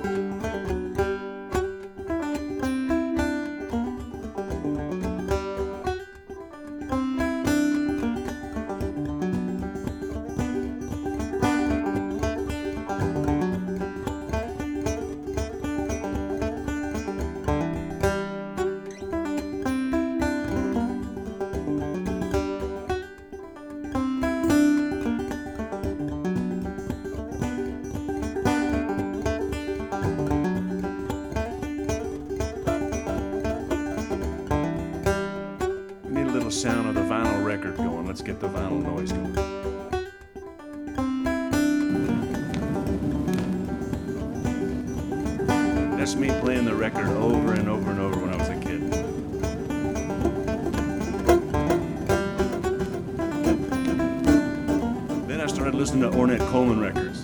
Sound of the vinyl record going. Let's get the vinyl noise going. That's me playing the record over and over and over when I was a kid. Then I started listening to Ornette Coleman records.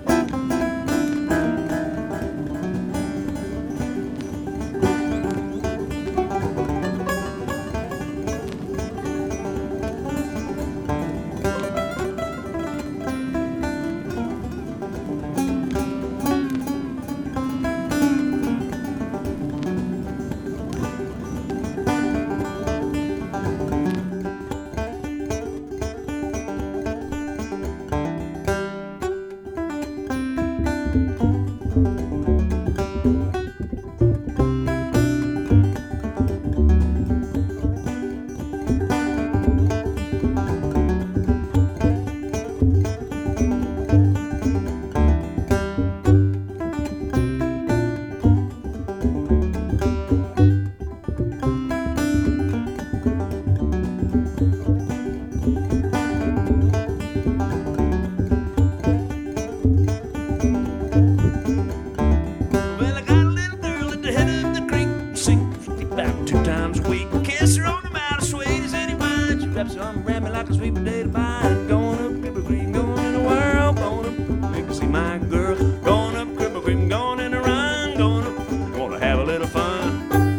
Some ramming like a sweet potato pie. Going up Cripple Creek, going in the world. Going up, make me see my girl. Going up Cripple Creek, going in the run. Going up, gonna have a little fun.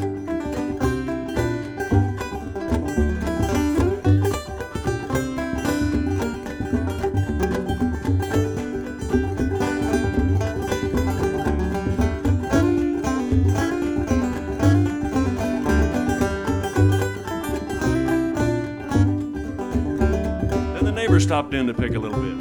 Stopped in to pick a little bit.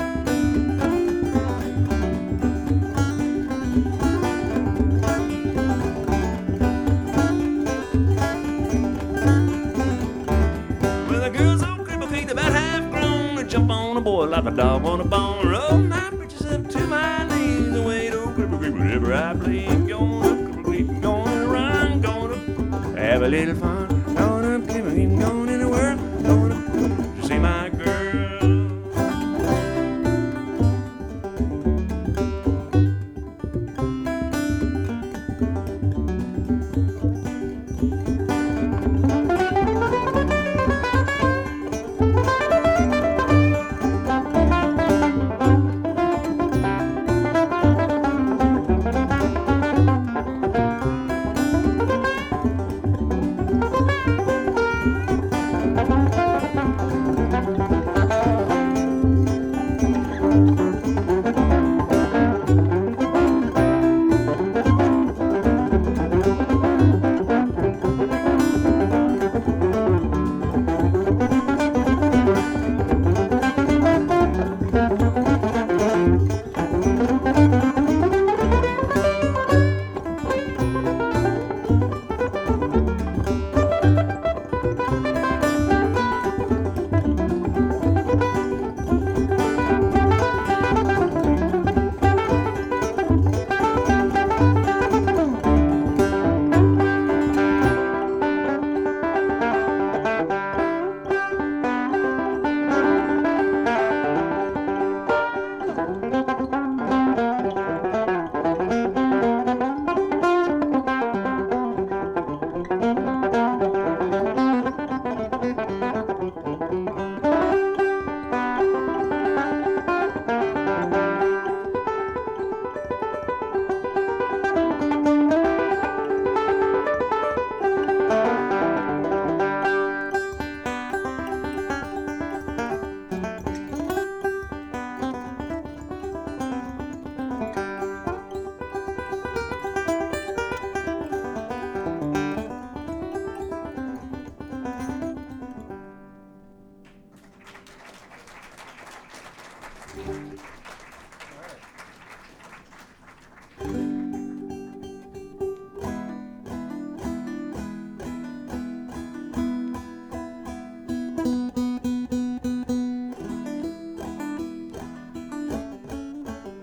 Well, the girls on Cripple Creek, about half grown. They jump on a boy like a dog on a bone. Roll my britches up to my knees. Away to Cripple Creek, whenever I please. Going up Cripple Creek, going to run. Going to have a little fun. Going up Cripple Creek, going